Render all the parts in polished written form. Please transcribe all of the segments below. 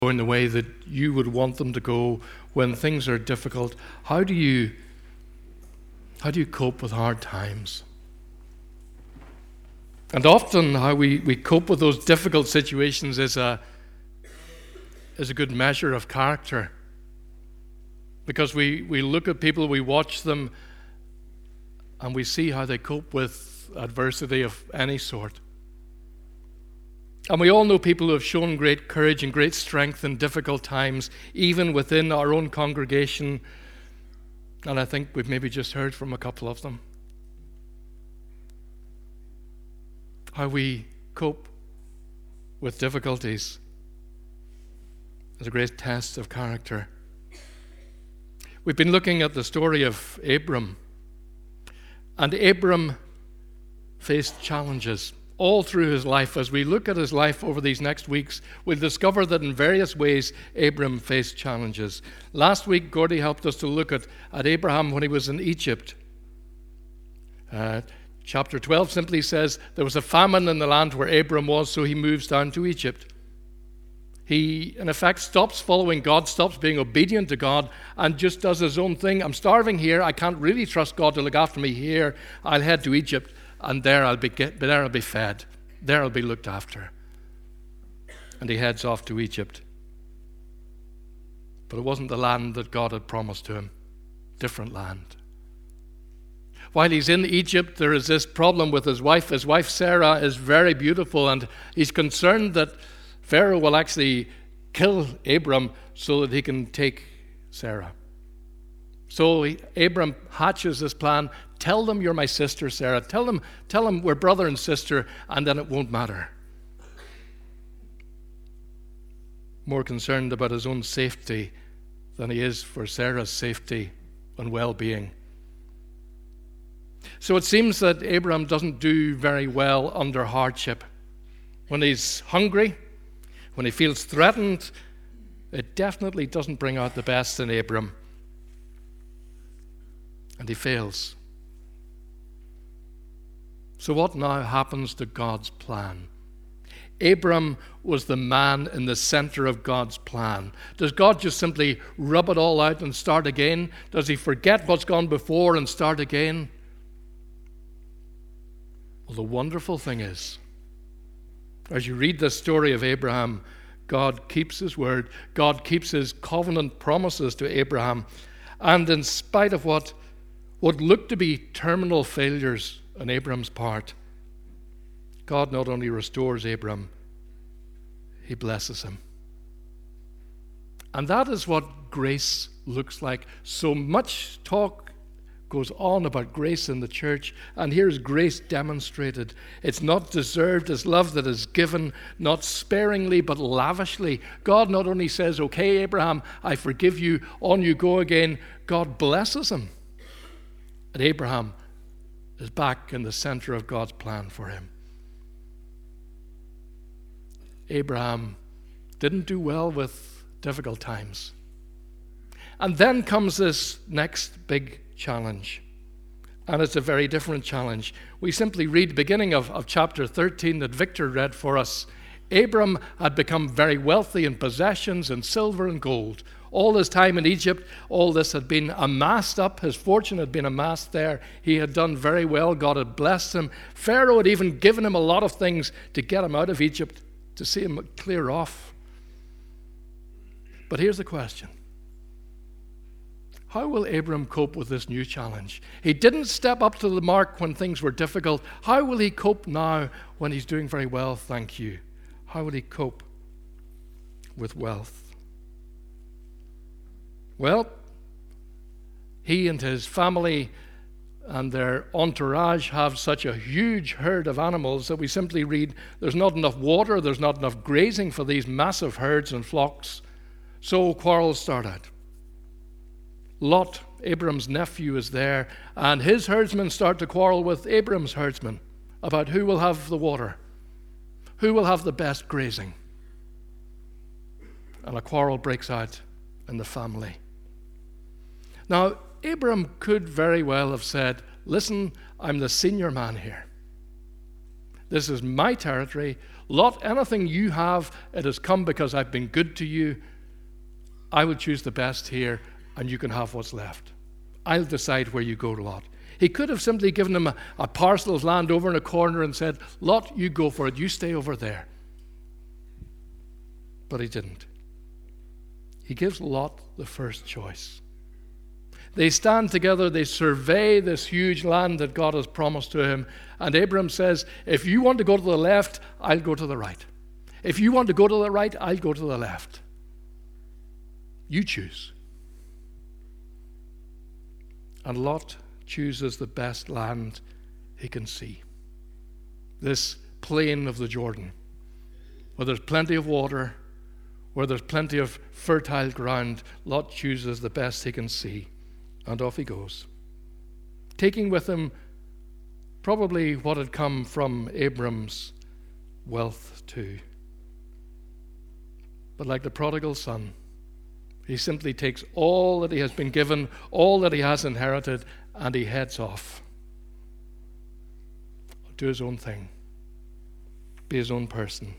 in the way that you would want them to go when things are difficult? How do you cope with hard times? And often how we cope with those difficult situations is a good measure of character. Because we look at people, we watch them, and we see how they cope with adversity of any sort. And we all know people who have shown great courage and great strength in difficult times, even within our own congregation. And I think we've maybe just heard from a couple of them. How we cope with difficulties is a great test of character. We've been looking at the story of Abram. And Abram faced challenges all through his life. As we look at his life over these next weeks, we'll discover that in various ways Abram faced challenges. Last week, Gordy helped us to look at Abraham when he was in Egypt. Chapter 12 simply says there was a famine in the land where Abram was, so he moves down to Egypt. He, in effect, stops following God, stops being obedient to God, and just does his own thing. I'm starving here. I can't really trust God to look after me here. I'll head to Egypt, and there I'll be fed. There I'll be looked after. And he heads off to Egypt. But it wasn't the land that God had promised to him. Different land. While he's in Egypt, there is this problem with his wife. His wife Sarah is very beautiful, and he's concerned that Pharaoh will actually kill Abram so that he can take Sarah. So Abram hatches this plan. Tell them you're my sister, Sarah. Tell them we're brother and sister, and then it won't matter. More concerned about his own safety than he is for Sarah's safety and well-being. So it seems that Abram doesn't do very well under hardship. When he's hungry, when he feels threatened, it definitely doesn't bring out the best in Abram. And he fails. So what now happens to God's plan? Abram was the man in the center of God's plan. Does God just simply rub it all out and start again? Does he forget what's gone before and start again? Well, the wonderful thing is, as you read the story of Abraham, God keeps his word. God keeps his covenant promises to Abraham. And in spite of what looked to be terminal failures on Abraham's part, God not only restores Abram, he blesses him. And that is what grace looks like. So much talk goes on about grace in the church, and here's grace demonstrated. It's not deserved, it's love that is given, not sparingly but lavishly. God not only says, okay, Abraham, I forgive you, on you go again. God blesses him. And Abraham is back in the center of God's plan for him. Abraham didn't do well with difficult times. And then comes this next big challenge. And it's a very different challenge. We simply read the beginning of chapter 13 that Victor read for us. Abram had become very wealthy in possessions and silver and gold. All his time in Egypt, all this had been amassed up. His fortune had been amassed there. He had done very well. God had blessed him. Pharaoh had even given him a lot of things to get him out of Egypt, to see him clear off. But here's the question. How will Abram cope with this new challenge? He didn't step up to the mark when things were difficult. How will he cope now when he's doing very well, thank you? How will he cope with wealth? Well, he and his family and their entourage have such a huge herd of animals that we simply read there's not enough water, there's not enough grazing for these massive herds and flocks. So quarrels start out. Lot, Abram's nephew, is there, and his herdsmen start to quarrel with Abram's herdsmen about who will have the water, who will have the best grazing. And a quarrel breaks out in the family. Now, Abram could very well have said, listen, I'm the senior man here. This is my territory. Lot, anything you have, it has come because I've been good to you. I will choose the best here, and you can have what's left. I'll decide where you go, Lot. He could have simply given him a parcel of land over in a corner and said, Lot, you go for it. You stay over there. But he didn't. He gives Lot the first choice. They stand together, they survey this huge land that God has promised to him, and Abram says, if you want to go to the left, I'll go to the right. If you want to go to the right, I'll go to the left. You choose. And Lot chooses the best land he can see. This plain of the Jordan, where there's plenty of water, where there's plenty of fertile ground. Lot chooses the best he can see, and off he goes, taking with him probably what had come from Abram's wealth too. But like the prodigal son, he simply takes all that he has been given, all that he has inherited, and he heads off. Do his own thing. Be his own person.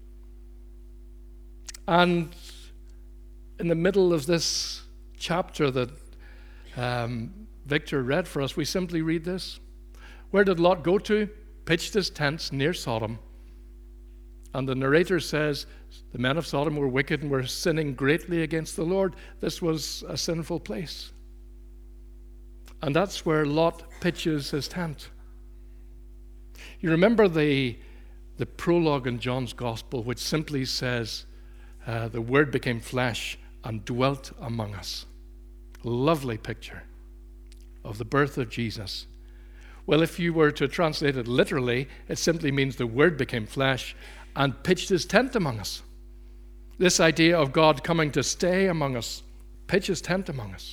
And in the middle of this chapter that Victor read for us, we simply read this. Where did Lot go to? Pitched his tents near Sodom. And the narrator says, the men of Sodom were wicked and were sinning greatly against the Lord. This was a sinful place. And that's where Lot pitches his tent. You remember the prologue in John's Gospel, which simply says, the Word became flesh and dwelt among us. Lovely picture of the birth of Jesus. Well, if you were to translate it literally, it simply means the Word became flesh and pitched his tent among us. This idea of God coming to stay among us, pitch his tent among us.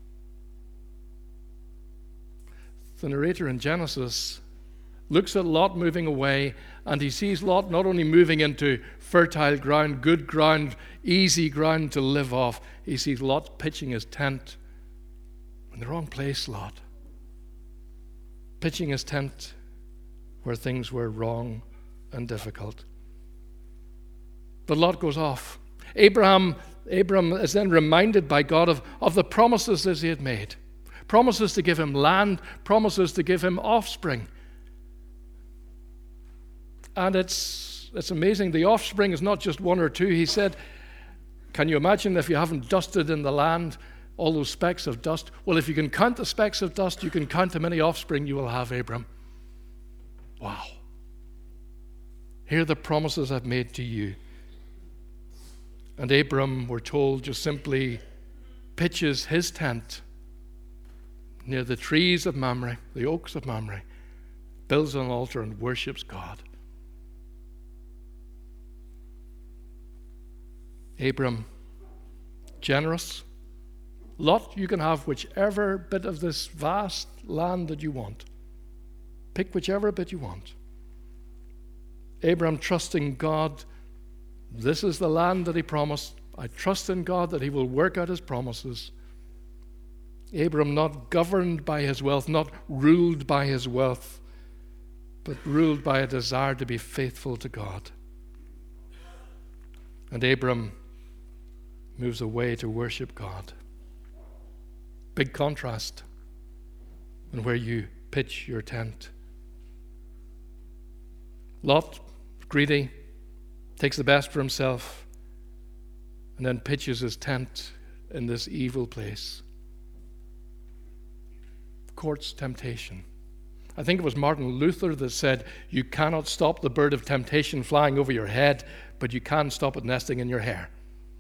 The narrator in Genesis looks at Lot moving away, and he sees Lot not only moving into fertile ground, good ground, easy ground to live off, he sees Lot pitching his tent in the wrong place, Lot. Pitching his tent where things were wrong and difficult. But Lot goes off. Abram is then reminded by God of the promises that he had made. Promises to give him land, promises to give him offspring. And it's amazing. The offspring is not just one or two. He said, can you imagine if you haven't dusted in the land, all those specks of dust? Well, if you can count the specks of dust, you can count how many offspring you will have, Abram. Wow. Here are the promises I've made to you. And Abram, we're told, just simply pitches his tent near the trees of Mamre, the oaks of Mamre, builds an altar and worships God. Abram, generous. Lot, you can have whichever bit of this vast land that you want. Pick whichever bit you want. Abram trusting God. This is the land that he promised. I trust in God that he will work out his promises. Abram not governed by his wealth, not ruled by his wealth, but ruled by a desire to be faithful to God. And Abram moves away to worship God. Big contrast in where you pitch your tent. Lot, greedy, takes the best for himself, and then pitches his tent in this evil place. Courts temptation. I think it was Martin Luther that said, you cannot stop the bird of temptation flying over your head, but you can stop it nesting in your hair.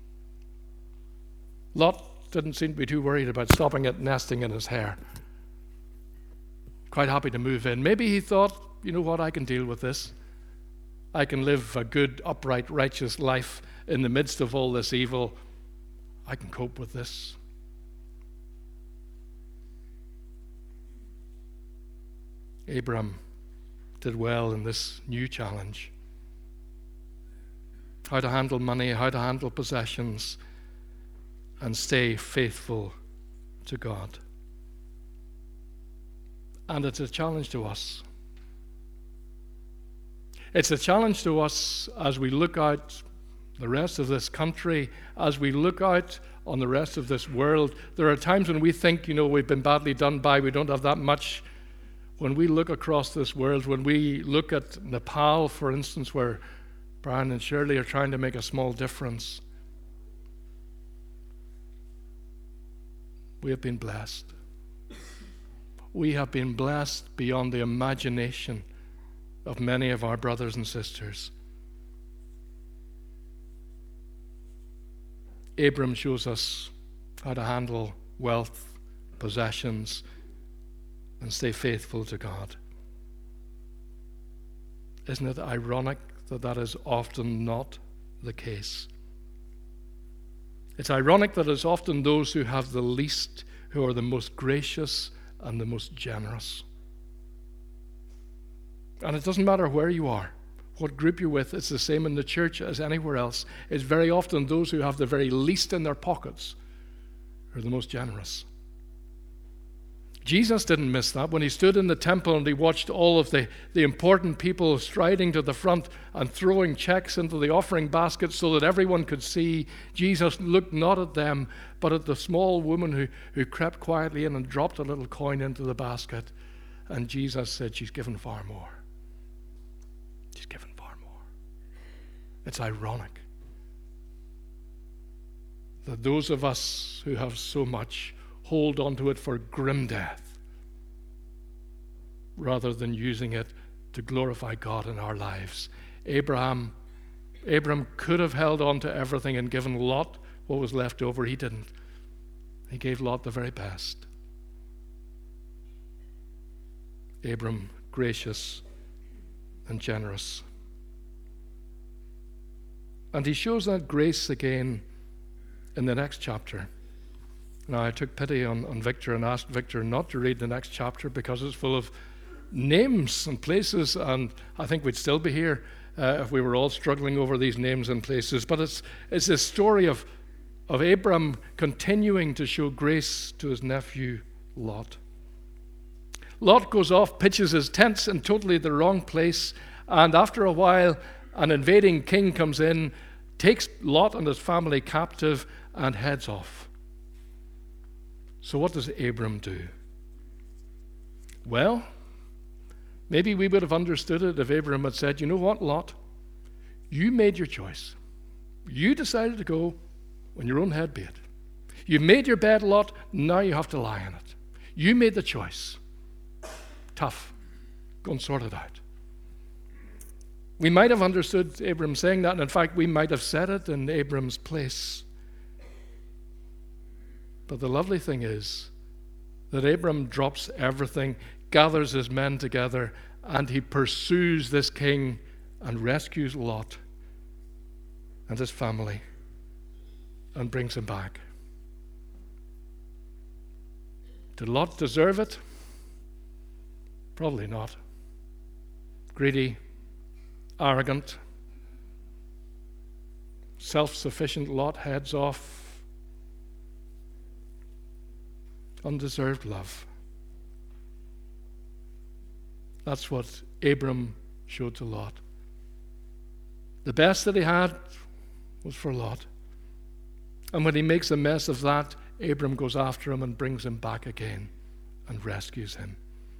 Lot didn't seem to be too worried about stopping it nesting in his hair. Quite happy to move in. Maybe he thought, you know what, I can deal with this. I can live a good, upright, righteous life in the midst of all this evil. I can cope with this. Abram did well in this new challenge. How to handle money, how to handle possessions, and stay faithful to God. And it's a challenge to us. It's a challenge to us as we look out the rest of this country, as we look out on the rest of this world. There are times when we think, we've been badly done by, we don't have that much. When we look across this world, when we look at Nepal, for instance, where Brian and Shirley are trying to make a small difference, we have been blessed. We have been blessed beyond the imagination of many of our brothers and sisters. Abram shows us how to handle wealth, possessions, and stay faithful to God. Isn't it ironic that that is often not the case? It's ironic that it's often those who have the least who are the most gracious and the most generous. And it doesn't matter where you are, what group you're with, it's the same in the church as anywhere else. It's very often those who have the very least in their pockets who are the most generous. Jesus didn't miss that when he stood in the temple and he watched all of the important people striding to the front and throwing checks into the offering basket so that everyone could see. Jesus looked not at them, but at the small woman who crept quietly in and dropped a little coin into the basket. And Jesus said, she's given far more. She's given far more. It's ironic that those of us who have so much hold on to it for grim death rather than using it to glorify God in our lives. Abram could have held on to everything and given Lot what was left over. He didn't. He gave Lot the very best. Abram, gracious and generous. And he shows that grace again in the next chapter. Now, I took pity on Victor and asked Victor not to read the next chapter because it's full of names and places, and I think we'd still be here if we were all struggling over these names and places. But it's this story of Abram continuing to show grace to his nephew Lot. Lot goes off, pitches his tents in totally the wrong place, and after a while, an invading king comes in, takes Lot and his family captive, and heads off. So what does Abram do? Well, maybe we would have understood it if Abram had said, you know what, Lot? You made your choice. You decided to go on your own head be it. You've made your bed, Lot, now you have to lie in it. You made the choice. Tough. Go and sort it out. We might have understood Abram saying that, and in fact, we might have said it in Abram's place. But the lovely thing is that Abram drops everything, gathers his men together, and he pursues this king and rescues Lot and his family and brings him back. Did Lot deserve it? Probably not. Greedy, arrogant, self-sufficient Lot heads off. Undeserved love. That's what Abram showed to Lot. The best that he had was for Lot. And when he makes a mess of that, Abram goes after him and brings him back again and rescues him.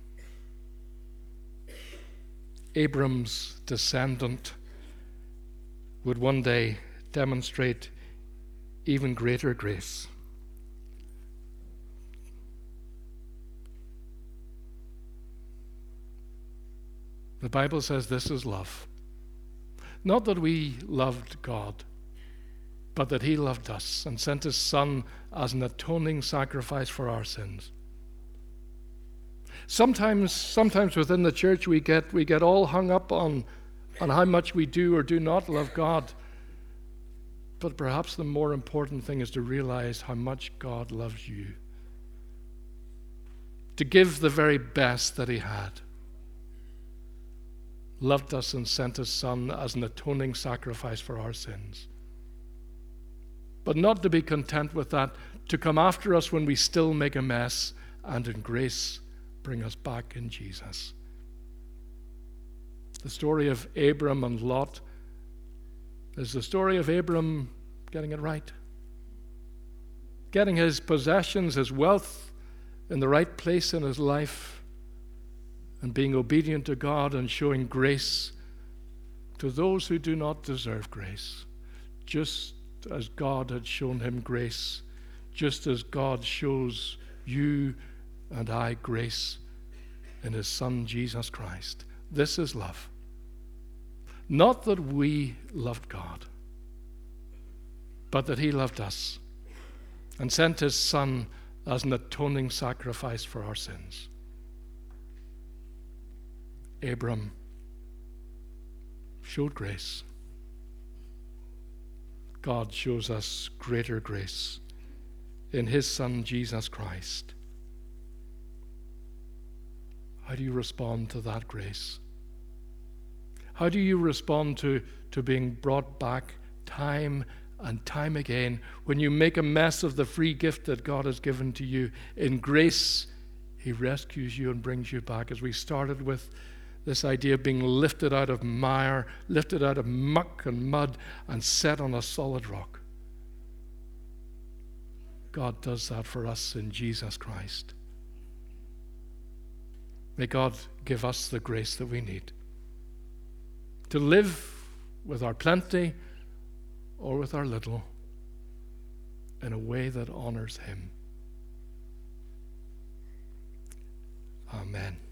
Abram's descendant would one day demonstrate even greater grace. The Bible says this is love. Not that we loved God, but that he loved us and sent his Son as an atoning sacrifice for our sins. Sometimes within the church we get all hung up on how much we do or do not love God. But perhaps the more important thing is to realize how much God loves you. To give the very best that he had. Loved us and sent his Son as an atoning sacrifice for our sins. But not to be content with that, to come after us when we still make a mess, and in grace bring us back in Jesus. The story of Abram and Lot is the story of Abram getting it right, getting his possessions, his wealth in the right place in his life, and being obedient to God and showing grace to those who do not deserve grace, just as God had shown him grace, just as God shows you and I grace in his Son, Jesus Christ. This is love. Not that we loved God, but that he loved us and sent his Son as an atoning sacrifice for our sins. Abram showed grace. God shows us greater grace in his Son, Jesus Christ. How do you respond to that grace? How do you respond to being brought back time and time again when you make a mess of the free gift that God has given to you? In grace, he rescues you and brings you back. As we started with this idea of being lifted out of mire, lifted out of muck and mud, and set on a solid rock. God does that for us in Jesus Christ. May God give us the grace that we need to live with our plenty or with our little in a way that honors him. Amen.